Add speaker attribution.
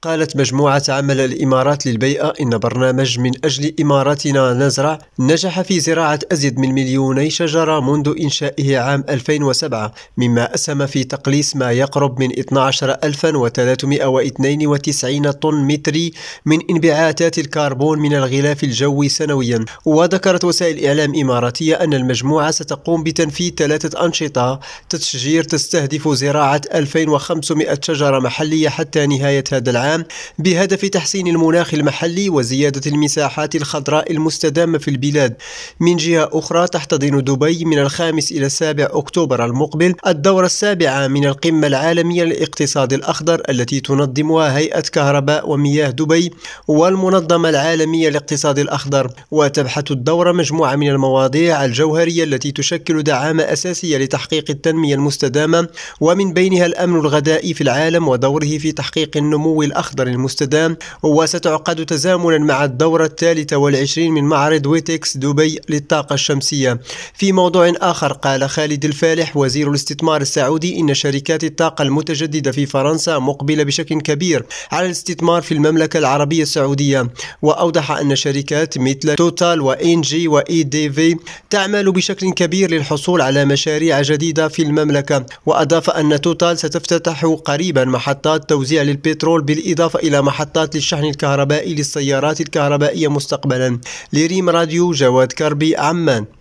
Speaker 1: قالت مجموعة عمل الإمارات للبيئة إن برنامج من أجل إماراتنا نزرع نجح في زراعة أزيد من 2,000,000 شجرة منذ إنشائه عام 2007، مما أسهم في تقليص ما يقرب من 12,392 طن متري من انبعاثات الكربون من الغلاف الجوي سنويا. وذكرت وسائل إعلام إماراتية أن المجموعة ستقوم بتنفيذ 3 أنشطة تشجير تستهدف زراعة 2,500 شجرة محلية حتى نهاية هذا العام، بهدف تحسين المناخ المحلي وزيادة المساحات الخضراء المستدامة في البلاد. من جهة أخرى، تحتضن دبي من 5 إلى 7 أكتوبر المقبل الدورة 7 من القمة العالمية للاقتصاد الأخضر التي تنظمها هيئة كهرباء ومياه دبي والمنظمة العالمية للاقتصاد الأخضر. وتبحث الدورة مجموعة من المواضيع الجوهرية التي تشكل دعامة أساسية لتحقيق التنمية المستدامة، ومن بينها الأمن الغذائي في العالم ودوره في تحقيق النمو الأخضر المستدام. وستعقد تزامنا مع الدورة 23 من معرض ويتكس دبي للطاقة الشمسية. في موضوع آخر، قال خالد الفالح وزير الاستثمار السعودي إن شركات الطاقة المتجددة في فرنسا مقبلة بشكل كبير على الاستثمار في المملكة العربية السعودية. وأوضح أن شركات مثل توتال وإنجي وإي دي في تعمل بشكل كبير للحصول على مشاريع جديدة في المملكة. وأضاف أن توتال ستفتتح قريبا محطات توزيع للبترول بالإضافة إلى محطات للشحن الكهربائي للسيارات الكهربائية مستقبلا. لريم راديو، جواد كربي، عمان.